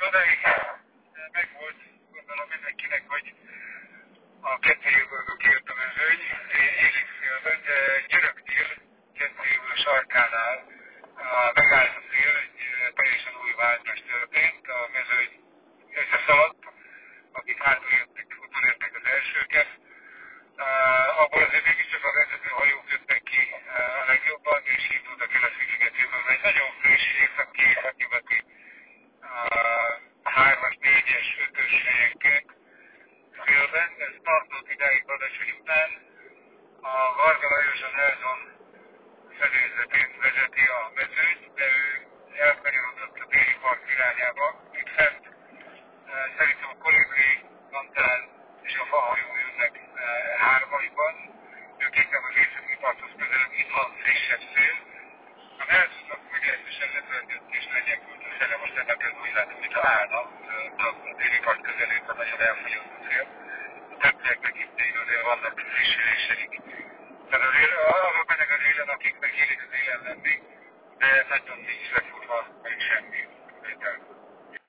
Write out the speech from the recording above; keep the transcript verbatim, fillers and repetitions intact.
odáig meg volt, gondolom mindenkinek, hogy a kettőjéből kijött a mezőny, élik félben, de Györöknél, kettőjéből sarkánál megállt a szél, egy teljesen új váltás történt, a mezőny összeszaladt, akik hátul jöttek, utolértek az elsőket. Uh, abból azért mégiscsak a vezető hajók jöttek ki uh, a legjobban, és indultak el a szigetéből, mert egy nagyon friss északi, északnyugati uh, hármas, négyes, ötös helyenként félben. Ez tartott idáig Badacsony után. A Varga Lajos a Nelson fedélzetén vezeti a mezőnyt, de ő elkanyarodott a déli part irányába. Itt fent uh, szerintem a Kolibri, Antán és a fahajó jönnek uh, hármaiban. Ők inkább az északi parthoz közelebb, itt van frissebb szél. A Nelsonnak meglehetősen letöltött és lenyegült a szele, most ennek ez úgy látom, mintha állna, de a déli part közelét a nagyon elfogyott a szél. A többieknek itt még azért vannak frissüléseik. Tehát azért azok mennek az élen, akiknek élik az élen lenni, de nagyon nincs lefutva, meg semmi.